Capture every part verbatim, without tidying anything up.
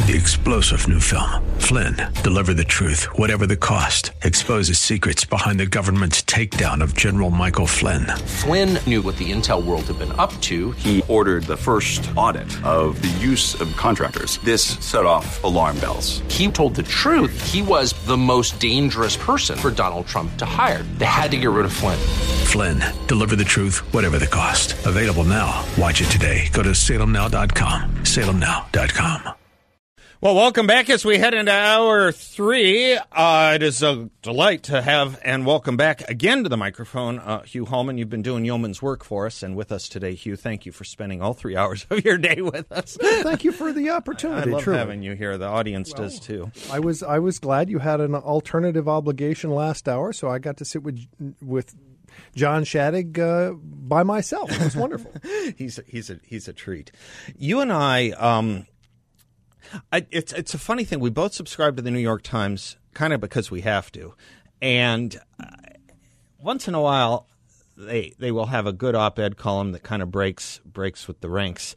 The explosive new film, Flynn, deliver the truth, whatever the cost, exposes secrets behind the government's takedown of General Michael Flynn. Flynn knew what the intel world had been up to. He ordered the first audit of the use of contractors. This set off alarm bells. He told the truth. He was the most dangerous person for Donald Trump to hire. They had to get rid of Flynn. Flynn, deliver the truth, whatever the cost. Available now. Watch it today. Go to salem now dot com. salem now dot com. Well, welcome back as we head into hour three. Uh, it is a delight to have and welcome back again to the microphone, uh, Hugh Hallman. You've been doing yeoman's work for us and with us today, Hugh. Thank you for spending all three hours of your day with us. Thank you for the opportunity. I love truly. having you here. The audience well, does too. I was I was glad you had an alternative obligation last hour, so I got to sit with with John Shadegg uh, by myself. It was wonderful. he's a, he's a he's a treat. You and I. Um, I, it's it's a funny thing. We both subscribe to the New York Times kind of because we have to. And uh, once in a while, they they will have a good op-ed column that kind of breaks breaks with the ranks,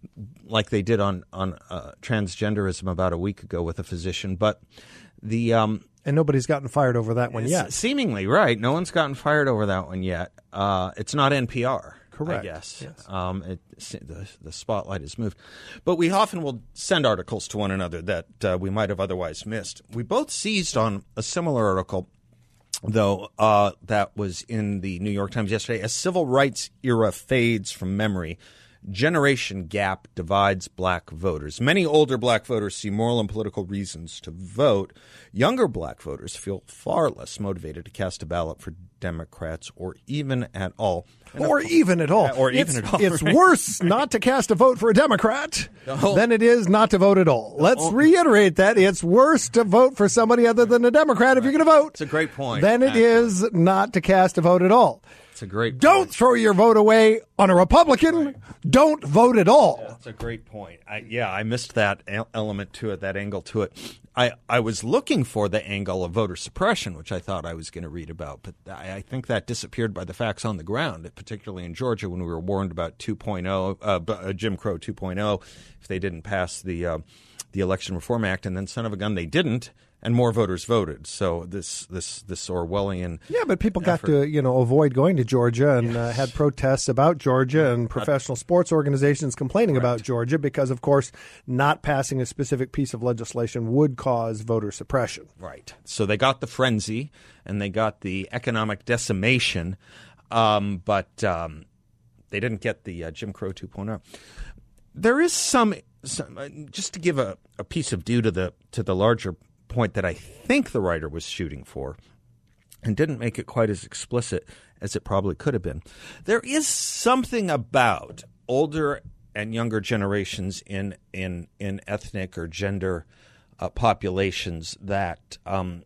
like they did on, on uh, transgenderism about a week ago with a physician. But the um, And nobody's gotten fired over that one yet. Seemingly, right. No one's gotten fired over that one yet. Uh, it's not N P R. Correct. I guess. Yes. Um, it, the, the spotlight has moved. But we often will send articles to one another that uh, we might have otherwise missed. We both seized on a similar article, though, uh, that was in the New York Times yesterday. As civil rights era fades from memory, generation gap divides black voters. Many older black voters see moral and political reasons to vote. Younger black voters feel far less motivated to cast a ballot for Democrats or even at all. And or of, even at all. Or it's, even at all. It's right? worse not to cast a vote for a Democrat whole, than it is not to vote at all. Let's whole, reiterate that. It's worse to vote for somebody other than a Democrat if you're going to vote. It's a great point. Than it actually. is not to cast a vote at all. It's a great point. Don't throw your vote away on a Republican. Right. Don't vote at all. Yeah, that's a great point. I, yeah, I missed that element to it, that angle to it. I, I was looking for the angle of voter suppression, which I thought I was going to read about, but I, I think that disappeared by the facts on the ground, particularly in Georgia when we were warned about two point oh, uh, Jim Crow two point oh, if they didn't pass the uh, the Election Reform Act, and then son of a gun, they didn't. And more voters voted. So this this this Orwellian yeah, but people effort. got to you know avoid going to Georgia and yes. uh, had protests about Georgia and professional sports organizations complaining Correct. about Georgia because, of course, not passing a specific piece of legislation would cause voter suppression. Right. So they got the frenzy and they got the economic decimation, um, but um, they didn't get the uh, Jim Crow two point oh. There is some, some uh, just to give a, a piece of due to the to the larger point that I think the writer was shooting for and didn't make it quite as explicit as it probably could have been. There is something about older and younger generations in in, in ethnic or gender uh, populations that um,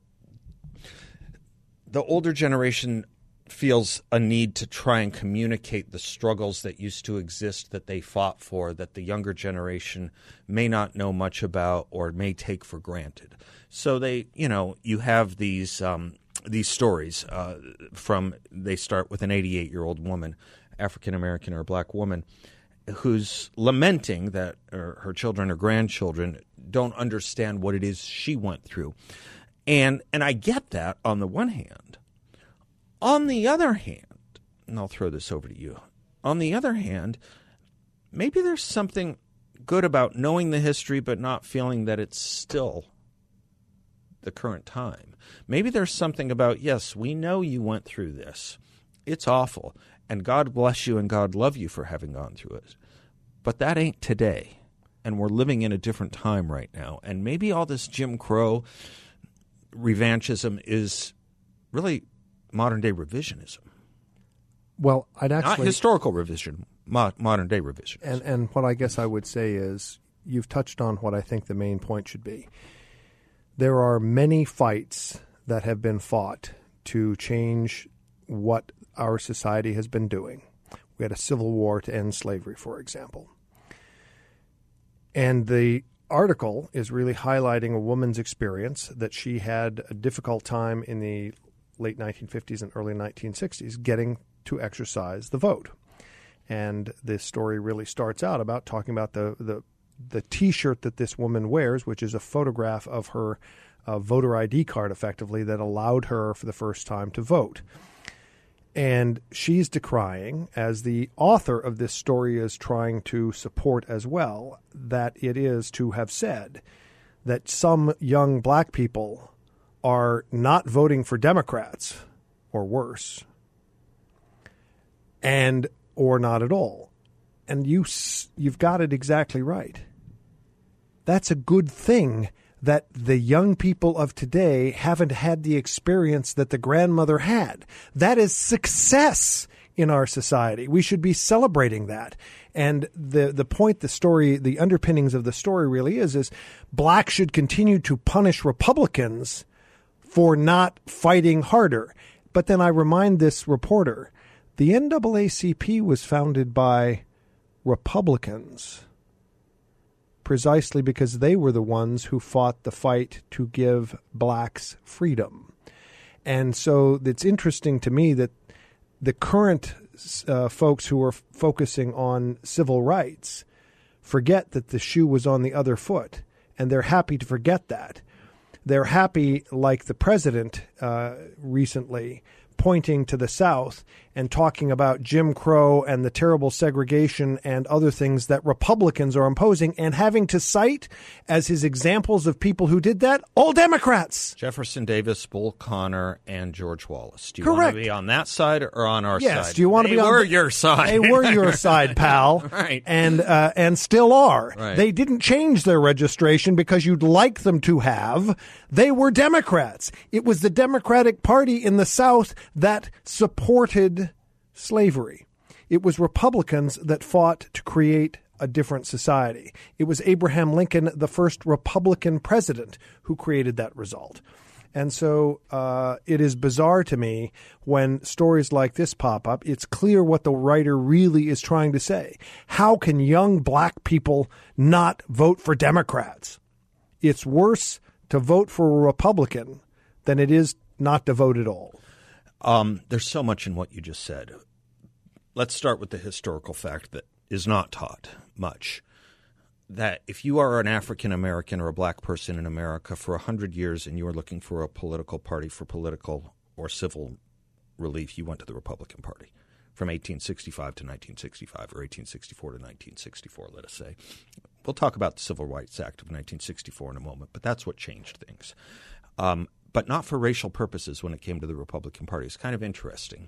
the older generation feels a need to try and communicate the struggles that used to exist that they fought for that the younger generation may not know much about or may take for granted. So they, you know, you have these um, these stories uh, from they start with an eighty-eight-year-old woman, African American or black woman, who's lamenting that her, her children or grandchildren don't understand what it is she went through, and and I get that on the one hand. On the other hand, and I'll throw this over to you. On the other hand, maybe there's something good about knowing the history but not feeling that it's still the current time. Maybe there's something about, yes, we know you went through this. It's awful, and God bless you and God love you for having gone through it. But that ain't today, and we're living in a different time right now. And maybe all this Jim Crow revanchism is really modern-day revisionism. Well, I'd actually... Not historical revision, mo- modern-day revision. And, and what I guess I would say is you've touched on what I think the main point should be. There are many fights that have been fought to change what our society has been doing. We had a civil war to end slavery, for example. And the article is really highlighting a woman's experience that she had a difficult time in the late nineteen fifties and early nineteen sixties getting to exercise the vote. And this story really starts out about talking about the, the the T-shirt that this woman wears, which is a photograph of her uh, voter I D card, effectively, that allowed her for the first time to vote. And she's decrying, as the author of this story is trying to support as well, that it is to have said that some young black people are not voting for Democrats, or worse, and or not at all. And you, you've got it exactly right. That's a good thing that the young people of today haven't had the experience that the grandmother had. That is success in our society. We should be celebrating that. And the the point the story, the underpinnings of the story really is, is blacks should continue to punish Republicans for not fighting harder. But then I remind this reporter, the N double A C P was founded by Republicans precisely because they were the ones who fought the fight to give blacks freedom. And so it's interesting to me that the current uh, folks who are f- focusing on civil rights forget that the shoe was on the other foot, and they're happy to forget that. They're happy, like the president uh, recently, pointing to the South and talking about Jim Crow and the terrible segregation and other things that Republicans are imposing, and having to cite as his examples of people who did that, all Democrats. Jefferson Davis, Bull Connor, and George Wallace. Do you Correct. want to be on that side or on our yes, side? Yes. Do you want they to be on were the, your side. They were your side, pal. Right. And uh, and still are. Right. They didn't change their registration because you'd like them to have. They were Democrats. It was the Democratic Party in the South that supported slavery. It was Republicans that fought to create a different society. It was Abraham Lincoln, the first Republican president, who created that result. And so uh, it is bizarre to me when stories like this pop up. It's clear what the writer really is trying to say. How can young black people not vote for Democrats? It's worse to vote for a Republican than it is not to vote at all. Um, there's so much in what you just said. Let's start with the historical fact that is not taught much, that if you are an African American or a black person in America for one hundred years and you are looking for a political party for political or civil relief, you went to the Republican Party from eighteen sixty-five to nineteen sixty-five, or eighteen sixty-four to nineteen sixty-four, let us say. We'll talk about the Civil Rights Act of nineteen sixty-four in a moment, but that's what changed things. Um, but not for racial purposes when it came to the Republican Party. It's kind of interesting.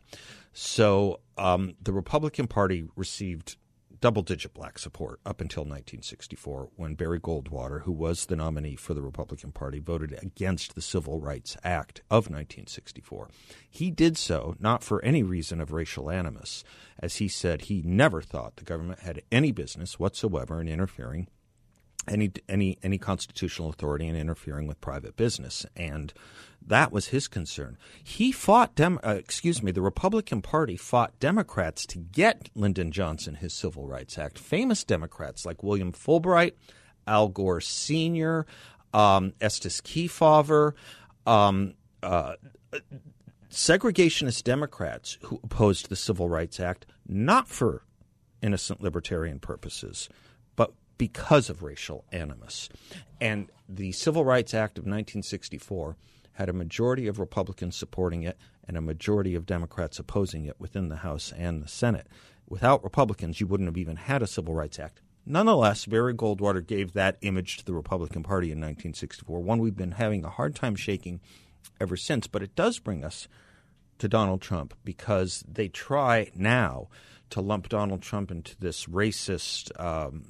So um, the Republican Party received double-digit black support up until nineteen sixty-four, when Barry Goldwater, who was the nominee for the Republican Party, voted against the Civil Rights Act of nineteen sixty-four. He did so not for any reason of racial animus. As he said, he never thought the government had any business whatsoever in interfering any any any constitutional authority in interfering with private business, and that was his concern. He fought Dem- uh, excuse me, the Republican Party fought Democrats to get Lyndon Johnson his Civil Rights Act. Famous Democrats like William Fulbright, Al Gore Senior, um, Estes Kefauver, um, uh, segregationist Democrats who opposed the Civil Rights Act, not for innocent libertarian purposes, but because of racial animus. And the Civil Rights Act of nineteen sixty-four had a majority of Republicans supporting it and a majority of Democrats opposing it within the House and the Senate. Without Republicans, you wouldn't have even had a Civil Rights Act. Nonetheless, Barry Goldwater gave that image to the Republican Party in nineteen sixty-four, one we've been having a hard time shaking ever since. But it does bring us to Donald Trump, because they try now to lump Donald Trump into this racist um,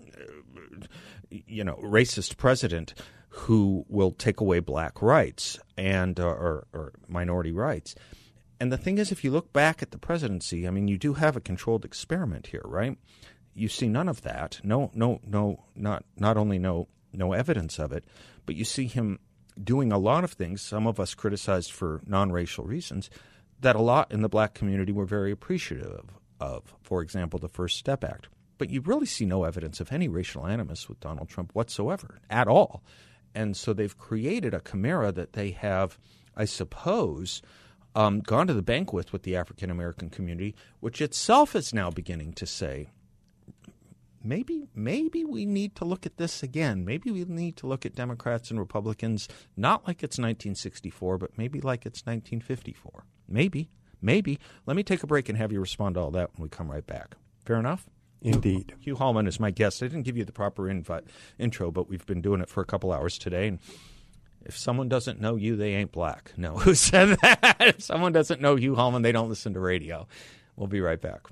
you know, racist president who will take away black rights and uh, or, or minority rights. And the thing is, if you look back at the presidency, I mean, you do have a controlled experiment here, right? You see none of that. No, no, no, not not only no no evidence of it, but you see him doing a lot of things, some of us criticized for non-racial reasons, that a lot in the black community were very appreciative of. For example, the First Step Act. But you really see no evidence of any racial animus with Donald Trump whatsoever, at all. And so they've created a chimera that they have, I suppose, um, gone to the bank with with the African-American community, which itself is now beginning to say maybe maybe we need to look at this again. Maybe we need to look at Democrats and Republicans not like it's nineteen sixty-four, but maybe like it's nineteen fifty-four. Maybe, maybe. Let me take a break and have you respond to all that when we come right back. Fair enough? Indeed. Hugh Hallman is my guest. I didn't give you the proper invite, intro, but we've been doing it for a couple hours today. And if someone doesn't know you, they ain't black. No, who said that? If someone doesn't know Hugh Hallman, they don't listen to radio. We'll be right back.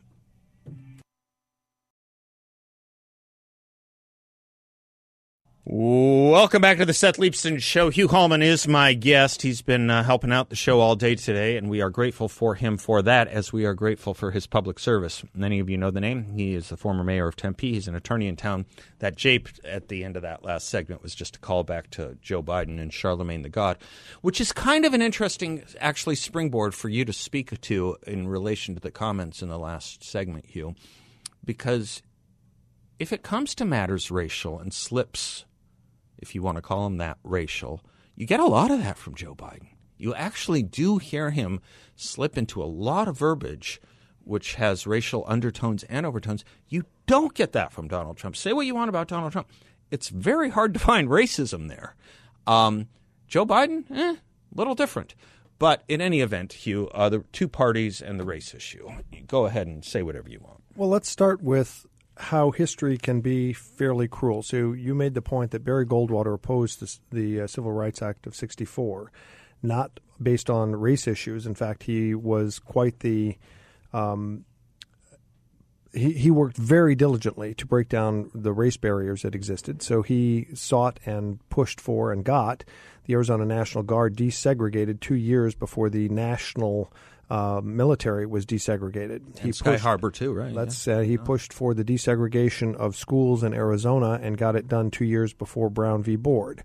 Welcome back to the Seth Leibsohn Show. Hugh Hallman is my guest. He's been uh, helping out the show all day today, and we are grateful for him for that, as we are grateful for his public service. Many of you know the name. He is the former mayor of Tempe. He's an attorney in town. That jape at the end of that last segment was just a callback to Joe Biden and Charlemagne the God, which is kind of an interesting, actually, springboard for you to speak to in relation to the comments in the last segment, Hugh, because if it comes to matters racial and slips, if you want to call him that, racial, you get a lot of that from Joe Biden. You actually do hear him slip into a lot of verbiage which has racial undertones and overtones. You don't get that from Donald Trump. Say what you want about Donald Trump. It's very hard to find racism there. Um, Joe Biden, eh, a little different. But in any event, Hugh, uh, the two parties and the race issue. Go ahead and say whatever you want. Well, let's start with how history can be fairly cruel. So you made the point that Barry Goldwater opposed the, the uh, Civil Rights Act of sixty-four, not based on race issues. In fact, he was quite the um, he, he worked very diligently to break down the race barriers that existed. So he sought and pushed for and got the Arizona National Guard desegregated two years before the national Uh, military was desegregated. And he Sky pushed, Harbor too, right? Let's yeah. uh, he oh. pushed for the desegregation of schools in Arizona and got it done two years before Brown v. Board.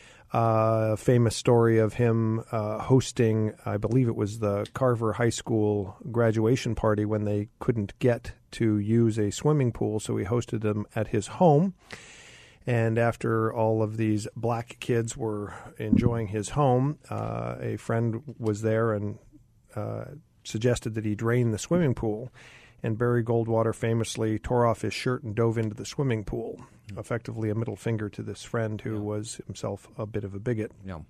Uh, famous story of him uh, hosting, I believe it was the Carver High School graduation party when they couldn't get to use a swimming pool, so he hosted them at his home. And after all of these black kids were enjoying his home, uh, a friend was there and Uh, suggested that he drain the swimming pool, and Barry Goldwater famously tore off his shirt and dove into the swimming pool, mm. effectively a middle finger to this friend who yeah. was himself a bit of a bigot. Yeah.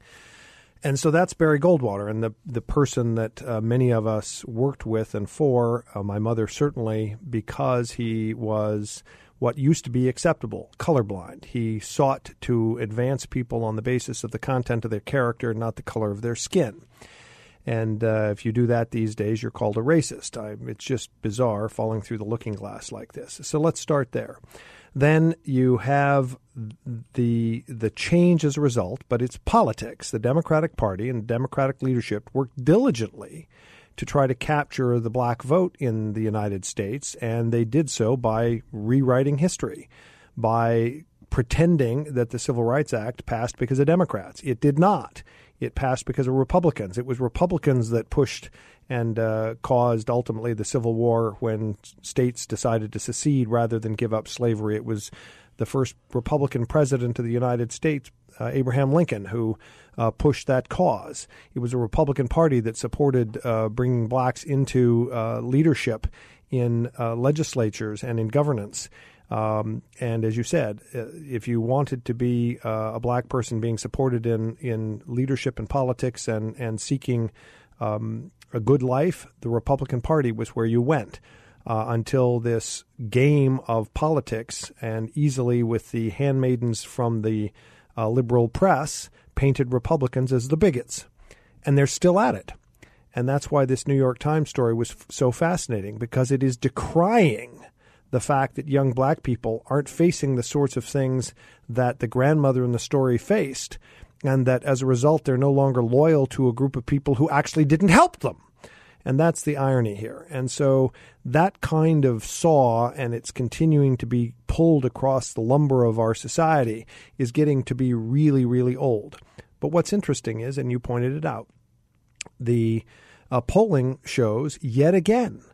And so that's Barry Goldwater, and the the person that uh, many of us worked with and for, uh, my mother certainly, because he was what used to be acceptable, colorblind. He sought to advance people on the basis of the content of their character, not the color of their skin. And uh, if you do that these days, you're called a racist. I, it's just bizarre falling through the looking glass like this. So let's start there. Then you have the the change as a result, but it's politics. The Democratic Party and Democratic leadership worked diligently to try to capture the black vote in the United States, and they did so by rewriting history, by pretending that the Civil Rights Act passed because of Democrats. It did not. It passed because of Republicans. It was Republicans that pushed and uh, caused ultimately the Civil War when states decided to secede rather than give up slavery. It was the first Republican president of the United States, uh, Abraham Lincoln, who uh, pushed that cause. It was a Republican Party that supported uh, bringing blacks into uh, leadership in uh, legislatures and in governance. Um, and as you said, if you wanted to be uh, a black person being supported in, in leadership and politics and, and seeking um, a good life, the Republican Party was where you went uh, until this game of politics, and easily with the handmaidens from the uh, liberal press painted Republicans as the bigots. And they're still at it. And that's why this New York Times story was f- so fascinating, because it is decrying the fact that young black people aren't facing the sorts of things that the grandmother in the story faced, and that as a result they're no longer loyal to a group of people who actually didn't help them. And that's the irony here. And so that kind of saw, and it's continuing to be pulled across the lumber of our society, is getting to be really, really old. But what's interesting is, and you pointed it out, the uh, polling shows yet again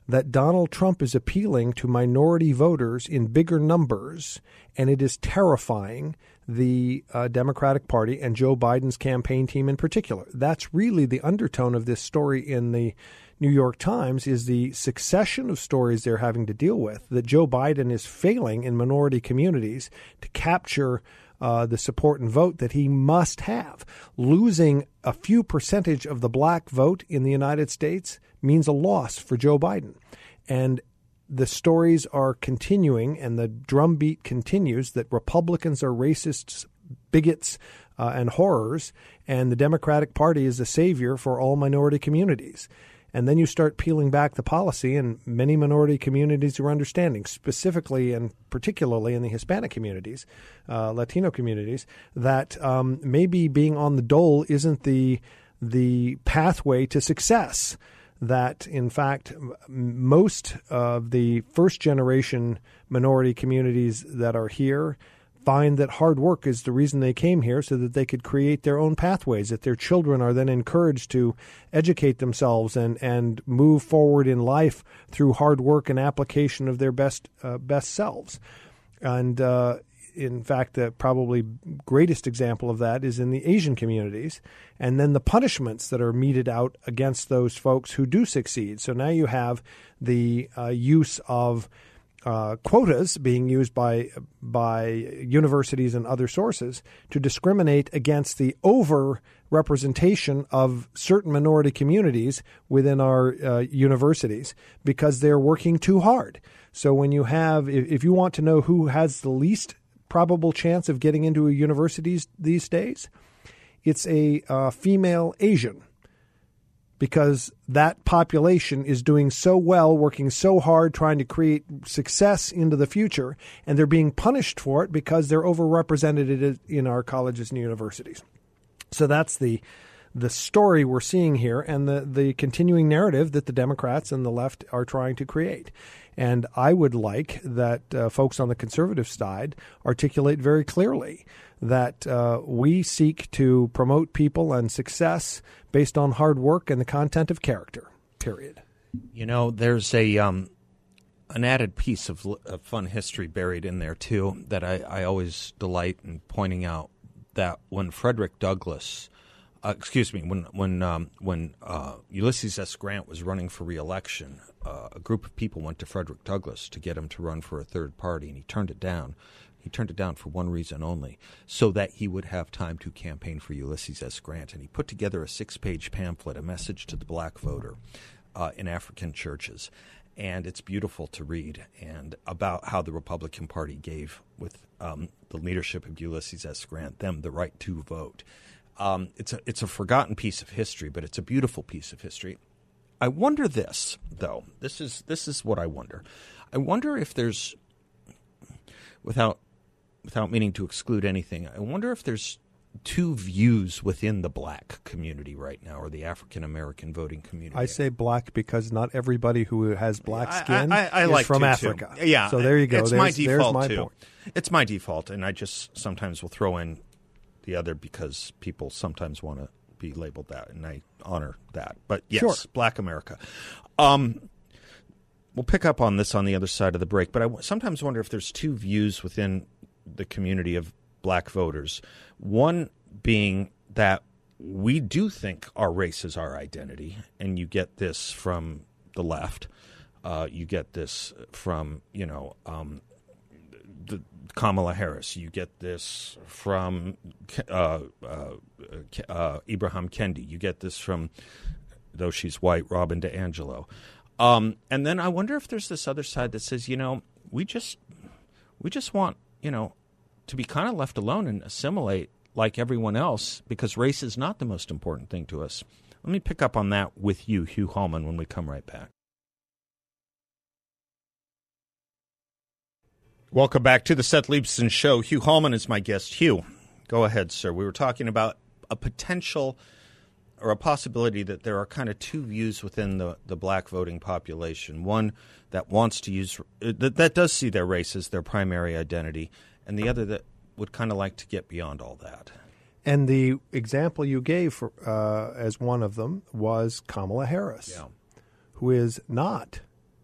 that Donald Trump is appealing to minority voters in bigger numbers, and it is terrifying the uh, Democratic Party and Joe Biden's campaign team in particular. That's really the undertone of this story in the New York Times, is the succession of stories they're having to deal with, that Joe Biden is failing in minority communities to capture uh, the support and vote that he must have. Losing a few percentage of the black vote in the United States means a loss for Joe Biden. And the stories are continuing, and the drumbeat continues that Republicans are racists, bigots, uh, and horrors, and the Democratic Party is a savior for all minority communities. And then you start peeling back the policy, and many minority communities are understanding, specifically and particularly in the Hispanic communities, uh, Latino communities, that um, maybe being on the dole isn't the the pathway to success. That, in fact, most of the first-generation minority communities that are here find that hard work is the reason they came here, so that they could create their own pathways, that their children are then encouraged to educate themselves and, and move forward in life through hard work and application of their best uh, best selves. And uh, in fact, the probably greatest example of that is in the Asian communities, and then the punishments that are meted out against those folks who do succeed. So now you have the uh, use of uh, quotas being used by by universities and other sources to discriminate against the over-representation of certain minority communities within our uh, universities because they're working too hard. So when you have, if, if you want to know who has the least probable chance of getting into a university these days, it's a uh, female Asian, because that population is doing so well, working so hard, trying to create success into the future, and they're being punished for it because they're overrepresented in our colleges and universities. So that's the the story we're seeing here, and the, the continuing narrative that the Democrats and the left are trying to create. And I would like that uh, folks on the conservative side articulate very clearly that uh, we seek to promote people and success based on hard work and the content of character, period. You know, there's a um, an added piece of, of fun history buried in there, too, that I, I always delight in pointing out, that when Frederick Douglass Uh, excuse me, when when um, when uh, Ulysses S. Grant was running for re-election, uh, a group of people went to Frederick Douglass to get him to run for a third party, and he turned it down. He turned it down for one reason only, so that he would have time to campaign for Ulysses S. Grant. And he put together a six-page pamphlet, a message to the black voter uh, in African churches. And it's beautiful to read, and about how the Republican Party gave, with um, the leadership of Ulysses S. Grant, them the right to vote. Um, it's a it's a forgotten piece of history, but it's a beautiful piece of history. I wonder this, though. This is this is what I wonder. I wonder if there's, without without meaning to exclude anything, I wonder if there's two views within the black community right now, or the African American voting community. I say black because not everybody who has black skin I, I, I is like from to, Africa. Too. Yeah, so there you go. It's there's, my default there's my too. point. It's my default, and I just sometimes will throw in the other because people sometimes want to be labeled that, and I honor that. But yes, sure. Black America. Um, we'll pick up on this on the other side of the break, but I sometimes wonder if there's two views within the community of black voters. One being that we do think our race is our identity, and you get this from the left. Uh, you get this from, you know, um, the Kamala Harris. You get this from uh, uh, uh, Ibrahim Kendi. You get this from, though she's white, Robin DiAngelo. Um, and then I wonder if there's this other side that says, you know, we just we just want, you know, to be kind of left alone and assimilate like everyone else, because race is not the most important thing to us. Let me pick up on that with you, Hugh Hallman, when we come right back. Welcome back to the Seth Leibsohn Show. Hugh Hallman is my guest. Hugh, go ahead, sir. We were talking about a potential or a possibility that there are kind of two views within the, the black voting population. One that wants to use that, that does see their race as their primary identity, and the other that would kind of like to get beyond all that. And the example you gave for, uh, as one of them was Kamala Harris, yeah. who is not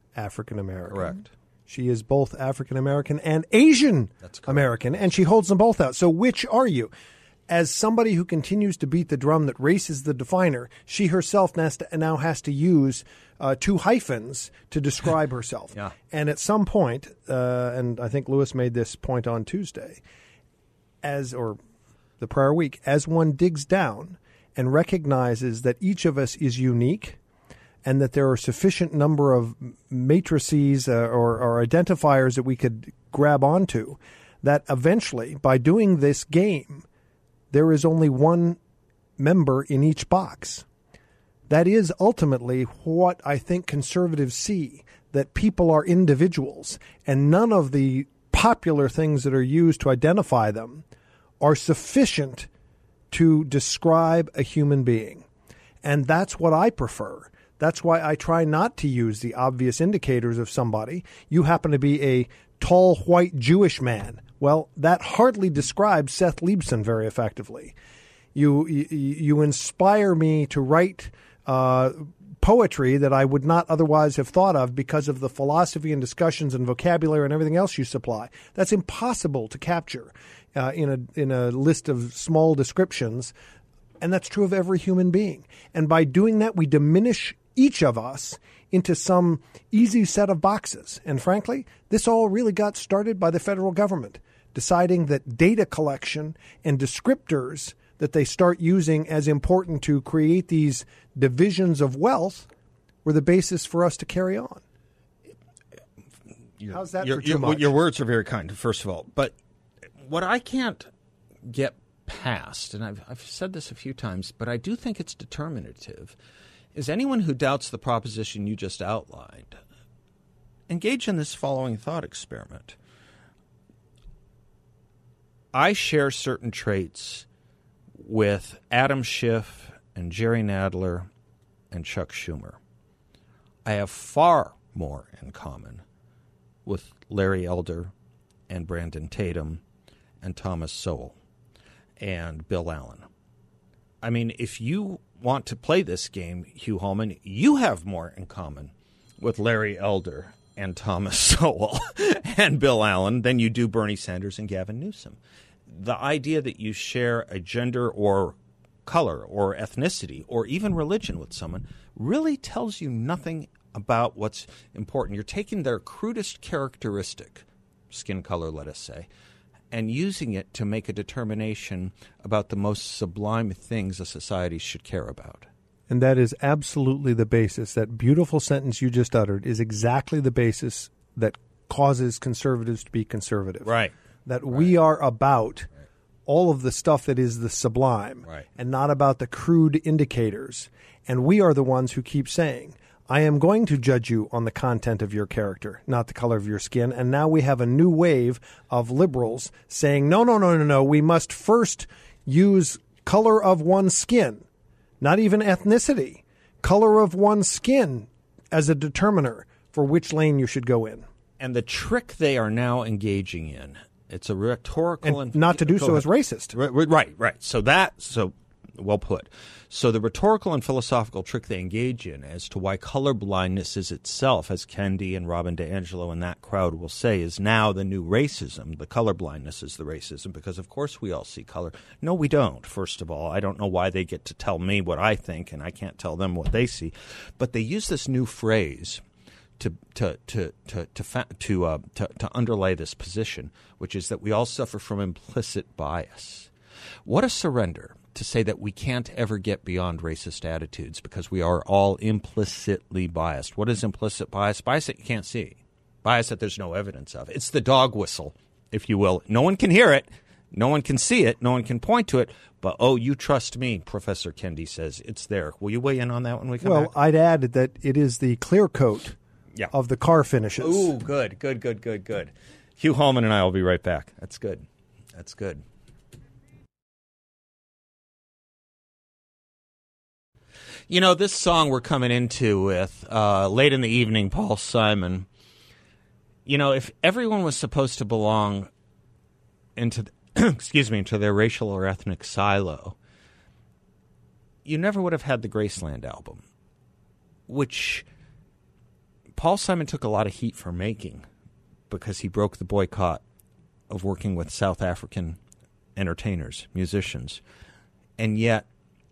African American. Correct. She is both African American and Asian American, and she holds them both out. So which are you? As somebody who continues to beat the drum that race is the definer, she herself now has to use uh, two hyphens to describe herself. Yeah. And at some point, uh, and I think Lewis made this point on Tuesday, as or the prior week, as one digs down and recognizes that each of us is unique and that there are sufficient number of matrices uh, or, or identifiers that we could grab onto, that eventually, by doing this game, there is only one member in each box. That is ultimately what I think conservatives see, that people are individuals, and none of the popular things that are used to identify them are sufficient to describe a human being. And that's what I prefer. That's why I try not to use the obvious indicators of somebody. You happen to be a tall, white Jewish man. Well, that hardly describes Seth Leibson very effectively. You you, you inspire me to write uh, poetry that I would not otherwise have thought of because of the philosophy and discussions and vocabulary and everything else you supply. That's impossible to capture uh, in a in a list of small descriptions, and that's true of every human being. And by doing that, we diminish each of us into some easy set of boxes. And frankly, this all really got started by the federal government deciding that data collection and descriptors that they start using as important to create these divisions of wealth were the basis for us to carry on. Your, How's that your, for too your, much? Your words are very kind, first of all. But what I can't get past, and I've, I've said this a few times, but I do think it's determinative, is anyone who doubts the proposition you just outlined, engage in this following thought experiment. I share certain traits with Adam Schiff and Jerry Nadler and Chuck Schumer. I have far more in common with Larry Elder and Brandon Tatum and Thomas Sowell and Bill Allen. I mean, if you want to play this game, Hugh Hallman, you have more in common with Larry Elder and Thomas Sowell and Bill Allen than you do Bernie Sanders and Gavin Newsom. The idea that you share a gender or color or ethnicity or even religion with someone really tells you nothing about what's important. You're taking their crudest characteristic, skin color, let us say, and using it to make a determination about the most sublime things a society should care about. And that is absolutely the basis. That beautiful sentence you just uttered is exactly the basis that causes conservatives to be conservative. Right. That right. we are about right. all of the stuff that is the sublime right. and not about the crude indicators. And we are the ones who keep saying, I am going to judge you on the content of your character, not the color of your skin. And now we have a new wave of liberals saying, no, no, no, no, no. We must first use color of one's skin, not even ethnicity, color of one's skin as a determiner for which lane you should go in. And the trick they are now engaging in, it's a rhetorical and and not to do so is racist. Right, right, right. So that, so well put. So the rhetorical and philosophical trick they engage in as to why colorblindness is itself, as Kendi and Robin DiAngelo and that crowd will say, is now the new racism. The colorblindness is the racism because, of course, we all see color. No, we don't, first of all. I don't know why they get to tell me what I think, and I can't tell them what they see. But they use this new phrase to to to to to fa- to, uh, to to underlay this position, which is that we all suffer from implicit bias. What a surrender to say that we can't ever get beyond racist attitudes because we are all implicitly biased. What is implicit bias? Bias that you can't see. Bias that there's no evidence of. It's the dog whistle, if you will. No one can hear it. No one can see it. No one can point to it. But, oh, you trust me, Professor Kendi says. It's there. Will you weigh in on that when we come well, back? Well, I'd add that it is the clear coat yeah. of the car finishes. Ooh, good, good, good, good, good. Hugh Hallman and I will be right back. That's good. That's good. You know, this song we're coming into with, uh, late in the evening, Paul Simon, you know, if everyone was supposed to belong into, the, excuse me, into their racial or ethnic silo, you never would have had the Graceland album, which Paul Simon took a lot of heat for making because he broke the boycott of working with South African entertainers, musicians. And yet,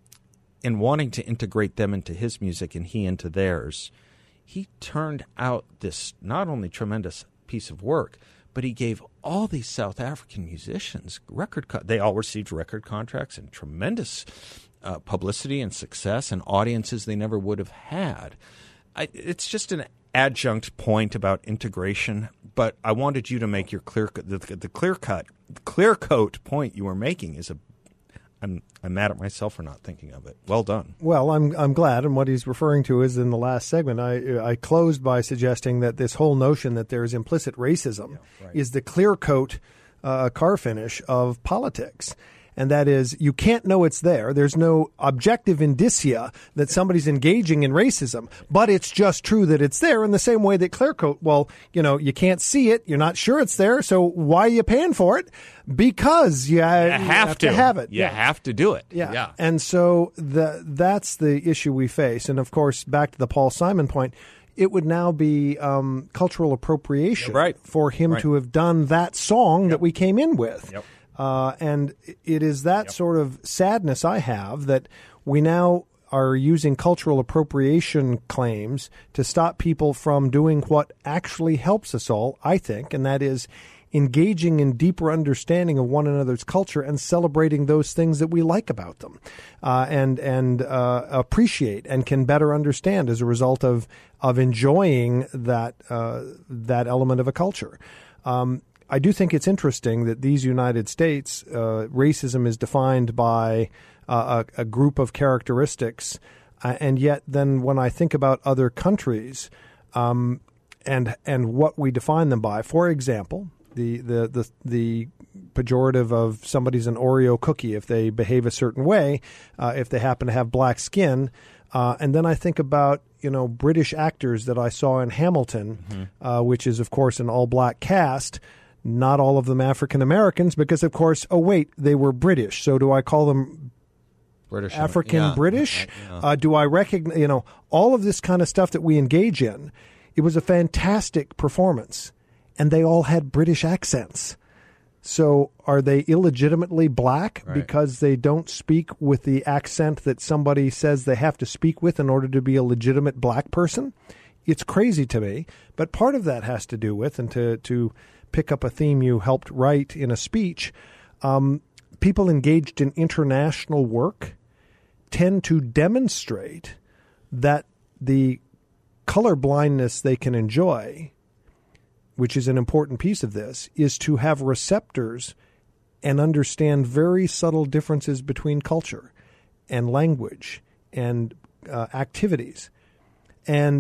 in wanting to integrate them into his music and he into theirs, he turned out this not only tremendous piece of work, but he gave all these South African musicians record co- they all received record contracts and tremendous uh, publicity and success and audiences they never would have had. I, it's just an adjunct point about integration, but I wanted you to make your clear the, the clear cut, clear coat point you were making is a. I'm I'm mad at myself for not thinking of it. Well done. Well, I'm I'm glad, and what he's referring to is in the last segment. I I closed by suggesting that this whole notion that there is implicit racism yeah, right. is the clear coat uh, car finish of politics. And that is, you can't know it's there. There's no objective indicia that somebody's engaging in racism, but it's just true that it's there in the same way that clear coat, well, you know, you can't see it. You're not sure it's there. So why are you paying for it? Because you, you, have, you have to. to have it. You yeah. have to do it. Yeah. yeah. And so the, that's the issue we face. And of course, back to the Paul Simon point, it would now be um, cultural appropriation yeah, right. for him right. to have done that song yep. that we came in with. Yep. Uh, and it is that yep. sort of sadness I have that we now are using cultural appropriation claims to stop people from doing what actually helps us all, I think, and that is engaging in deeper understanding of one another's culture and celebrating those things that we like about them uh, and and uh, appreciate and can better understand as a result of of enjoying that uh, that element of a culture. Um, I do think it's interesting that these United States, uh, racism is defined by uh, a, a group of characteristics, uh, and yet then when I think about other countries um, and and what we define them by, for example, the the the, the pejorative of somebody's an Oreo cookie if they behave a certain way, uh, if they happen to have black skin, uh, and then I think about you know British actors that I saw in Hamilton, mm-hmm. uh, which is of course an all-black cast. Not all of them African Americans, because of course, oh wait, they were British. So do I call them British African yeah. British? Yeah. Uh, do I recognize, you know, all of this kind of stuff that we engage in? It was a fantastic performance, and they all had British accents. So are they illegitimately black right. because they don't speak with the accent that somebody says they have to speak with in order to be a legitimate black person? It's crazy to me, but part of that has to do with, and to to pick up a theme you helped write in a speech, um, people engaged in international work tend to demonstrate that the color blindness they can enjoy, which is an important piece of this, is to have receptors and understand very subtle differences between culture and language and uh, activities. And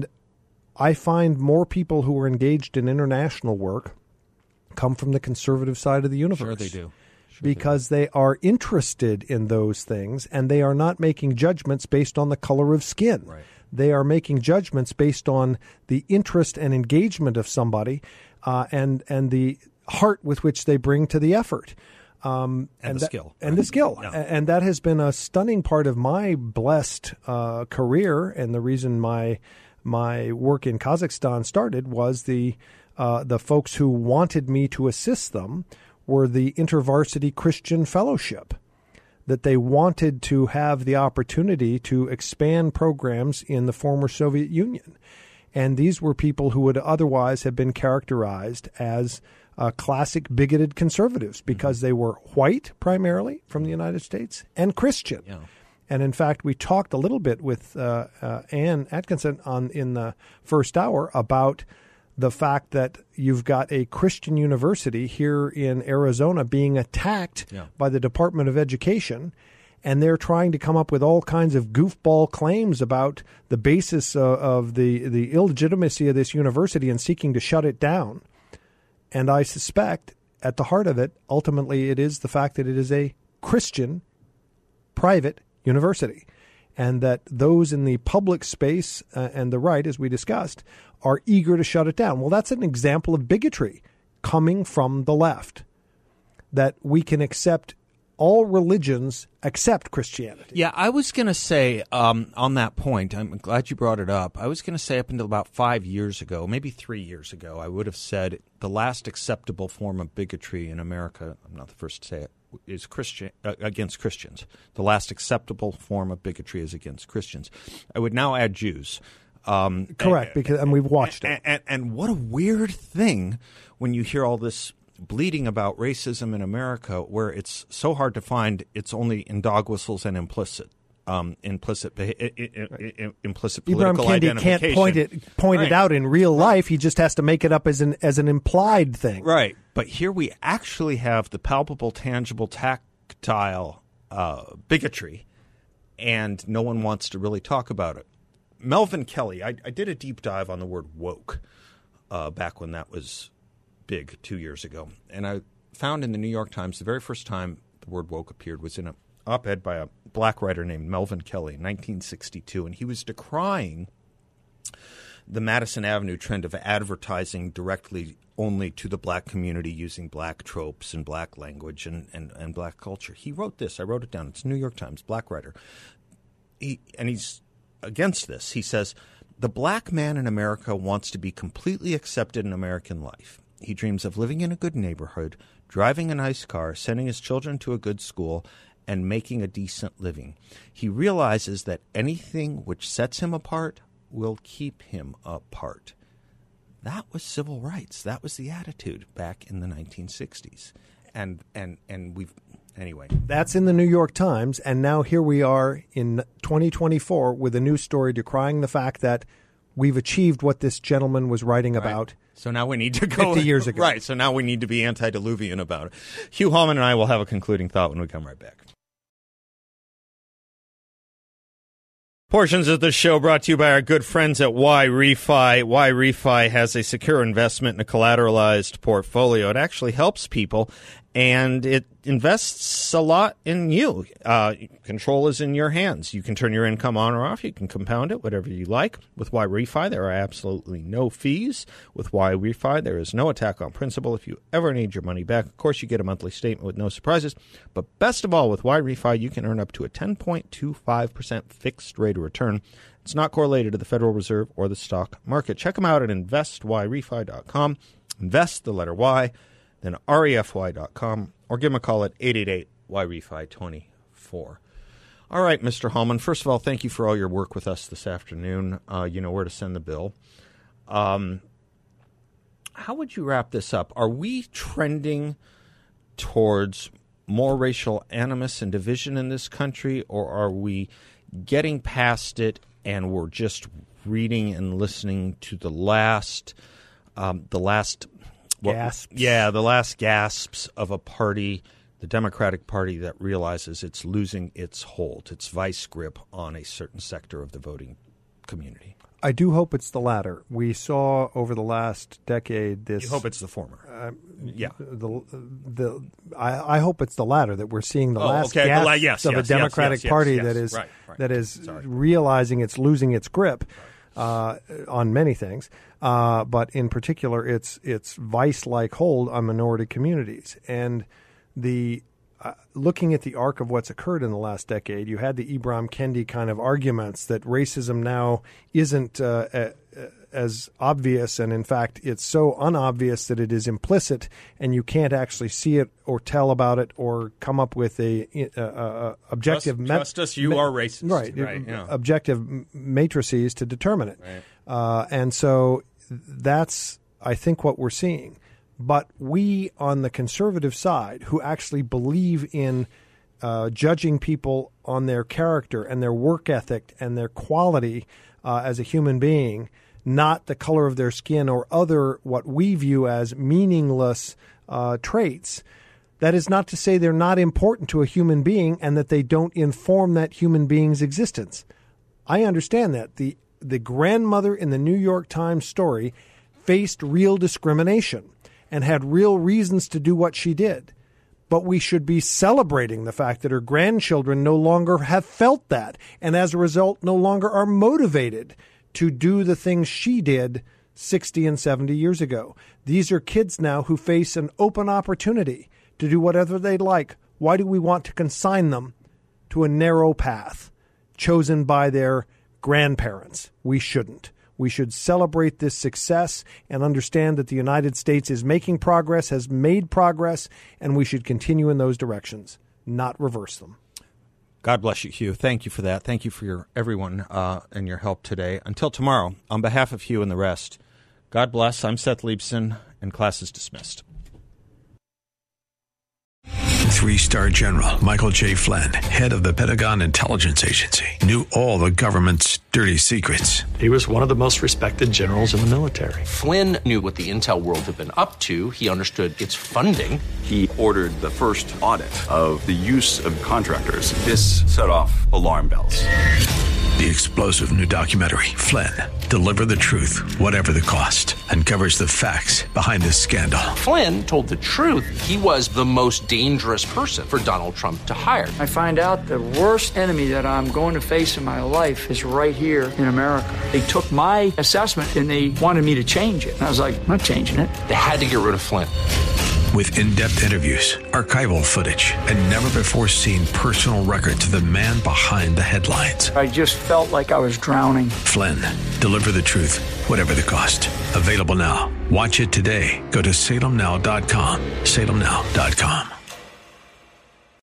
I find more people who are engaged in international work come from the conservative side of the universe. Sure they do. Sure because they, do. they are interested in those things, and they are not making judgments based on the color of skin. Right. They are making judgments based on the interest and engagement of somebody uh, and and the heart with which they bring to the effort. Um, and, and the that, skill. And right? the skill. Yeah. And that has been a stunning part of my blessed uh, career, and the reason my my work in Kazakhstan started was the Uh, the folks who wanted me to assist them were the InterVarsity Christian Fellowship, that they wanted to have the opportunity to expand programs in the former Soviet Union. And these were people who would otherwise have been characterized as uh, classic bigoted conservatives because mm-hmm. they were white primarily from the United States and Christian. Yeah. And in fact, we talked a little bit with uh, uh, Ann Atkinson on in the first hour about the fact that you've got a Christian university here in Arizona being attacked yeah. by the Department of Education, and they're trying to come up with all kinds of goofball claims about the basis uh, of the, the illegitimacy of this university and seeking to shut it down. And I suspect at the heart of it, ultimately, it is the fact that it is a Christian private university, and that those in the public space uh, and the right, as we discussed, are eager to shut it down. Well, that's an example of bigotry coming from the left, that we can accept all religions except Christianity. Yeah, I was going to say um, on that point, I'm glad you brought it up. I was going to say up until about five years ago, maybe three years ago, I would have said the last acceptable form of bigotry in America, I'm not the first to say it, is Christian uh, against Christians. The last acceptable form of bigotry is against Christians. I would now add Jews. Um, Correct, and, because and we've watched and, it. And, and, and what a weird thing when you hear all this bleating about racism in America, where it's so hard to find. It's only in dog whistles and implicit, um, implicit, I, I, I, implicit political Ibram Kendi identification. can't point it point right. it out in real life. He just has to make it up as an as an implied thing. Right. But here we actually have the palpable, tangible, tactile uh, bigotry, and no one wants to really talk about it. Melvin Kelly, I, I did a deep dive on the word woke uh, back when that was big two years ago. And I found in the New York Times the very first time the word woke appeared was in an op-ed by a black writer named Melvin Kelly in nineteen sixty-two. And he was decrying the Madison Avenue trend of advertising directly only to the black community using black tropes and black language and, and, and black culture. He wrote this. I wrote it down. It's New York Times, black writer. He, and he's against this. He says, the black man in America wants to be completely accepted in American life. He dreams of living in a good neighborhood, driving a nice car, sending his children to a good school, and making a decent living. He realizes that anything which sets him apart will keep him apart. That was civil rights. That was the attitude back in the nineteen sixties. And and and we've anyway. That's in the New York Times, and now here we are in twenty twenty-four with a new story decrying the fact that we've achieved what this gentleman was writing Right. about. So now we need to go fifty years ago. Right. So now we need to be antediluvian about it. Hugh Hallman and I will have a concluding thought when we come right back. Portions of the show brought to you by our good friends at Y-Refi. Y-Refi has a secure investment in a collateralized portfolio. It actually helps people, and it invests a lot in you. Uh, control is in your hands. You can turn your income on or off. You can compound it, whatever you like. With Y-Refi, there are absolutely no fees. With Y-Refi, there is no attack on principal. If you ever need your money back, of course, you get a monthly statement with no surprises. But best of all, with Y-Refi, you can earn up to a ten point two five percent fixed rate of return. It's not correlated to the Federal Reserve or the stock market. Check them out at invest y refi dot com. Invest, the letter Y, then refy dot com, or give them a call at eight eight eight Y refi twenty-four. All right, Mister Hallman, first of all, thank you for all your work with us this afternoon. Uh, you know where to send the bill. Um, how would you wrap this up? Are we trending towards more racial animus and division in this country, or are we getting past it and we're just reading and listening to the last, um, the last what, gasps? Yeah, the last gasps of a party, the Democratic Party, that realizes it's losing its hold, its vice grip on a certain sector of the voting community. I do hope it's the latter. We saw over the last decade this. You hope it's the former. Uh, yeah. The the I, I hope it's the latter, that we're seeing the Oh, last okay. gasps The la- yes, of yes, a Democratic yes, yes, Party yes, that yes. is Right, right. that is Sorry. realizing it's losing its grip uh, on many things, uh, but in particular, its its vice-like hold on minority communities. And the uh, looking at the arc of what's occurred in the last decade, you had the Ibram Kendi kind of arguments that racism now isn't uh, a, a, as obvious, and in fact, it's so unobvious that it is implicit, and you can't actually see it or tell about it or come up with a, a, a objective. Trust, trust us, you ma- are racist. Right, right yeah. objective matrices to determine it, Right. uh, and so that's, I think, what we're seeing. But we on the conservative side, who actually believe in uh, judging people on their character and their work ethic and their quality uh, as a human being, not the color of their skin or other what we view as meaningless uh, traits, that is not to say they're not important to a human being and that they don't inform that human being's existence. I understand that. The, the grandmother in the New York Times story faced real discrimination and had real reasons to do what she did. But we should be celebrating the fact that her grandchildren no longer have felt that, and as a result no longer are motivated to do the things she did sixty and seventy years ago. These are kids now who face an open opportunity to do whatever they like, Why do we want to consign them to a narrow path chosen by their grandparents? We shouldn't. We should celebrate this success and understand that the United States is making progress, has made progress, and we should continue in those directions, not reverse them. God bless you, Hugh. Thank you for that. Thank you for your everyone uh, and your help today. Until tomorrow, on behalf of Hugh and the rest, God bless. I'm Seth Leibson, and class is dismissed. Three-star General Michael J. Flynn, head of the Pentagon Intelligence Agency, knew all the government's dirty secrets. He was one of the most respected generals in the military. Flynn knew what the intel world had been up to. He understood its funding. He ordered the first audit of the use of contractors. This set off alarm bells. The explosive new documentary, Flynn, Deliver the Truth, Whatever the Cost, uncovers the facts behind this scandal. Flynn told the truth. He was the most dangerous person for Donald Trump to hire. I find out the worst enemy that I'm going to face in my life is right here in America. They took my assessment and they wanted me to change it. And I was like, I'm not changing it. They had to get rid of Flynn. With in-depth interviews, archival footage, and never-before-seen personal records of the man behind the headlines. I just felt like I was drowning. Flynn, Deliver the Truth, Whatever the Cost. Available now. Watch it today. Go to salem now dot com. salem now dot com.